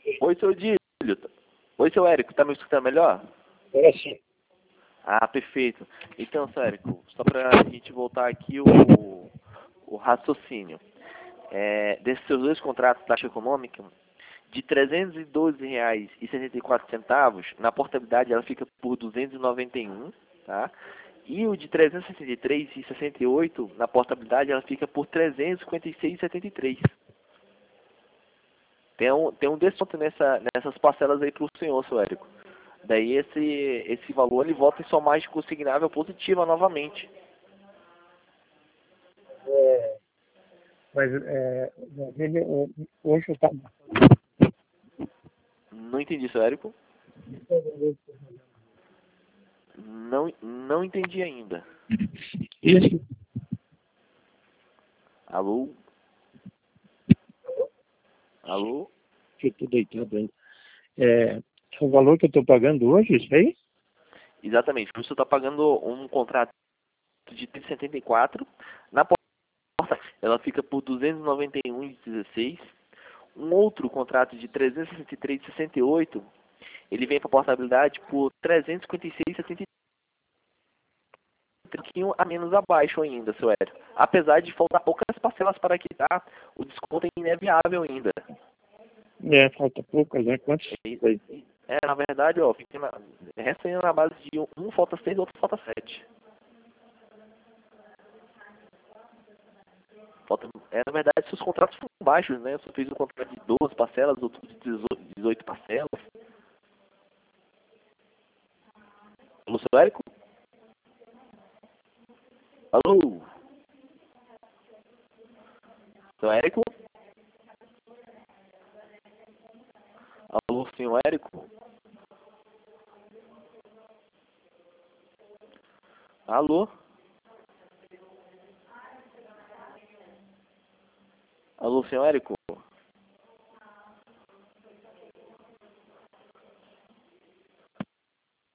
Oi, seu Dílio. Oi, seu Érico, tá me escutando melhor? Agora sim. Ah, perfeito. Então, seu Érico, só pra gente voltar aqui o raciocínio. Desses seus dois contratos de taxa econômica, de R$ 312,64, na portabilidade ela fica por 291, tá? E o de 363,68, na portabilidade ela fica por 356,73. Tem um desconto nessas parcelas aí pro senhor, seu Érico. Daí esse valor ele volta em sua margem consignável positiva novamente. É, mas hoje eu estava. Não entendi, seu Érico. Não entendi ainda. Esse, Alô? Alô? que eu estou deitado ainda. É o valor que eu estou pagando hoje, isso aí? Exatamente. Por isso está pagando um contrato de 174. Na porta ela fica por 291,16. Um outro contrato de 363,68, ele vem para a portabilidade por 356,73. Um pouquinho a menos abaixo ainda, seu Hélio. Apesar de faltar poucas parcelas para quitar, o desconto é ineviável ainda. Falta poucas, né? Quantos? Na verdade, ó, resta ainda na base de um falta 6, outro falta 7. Na verdade, seus contratos são baixos, né? Você fez um contrato de 12 parcelas, outro de 18 parcelas. Alô, seu Érico? Alô? Seu Érico? Alô, senhor Érico? Alô? Alô, senhor Érico?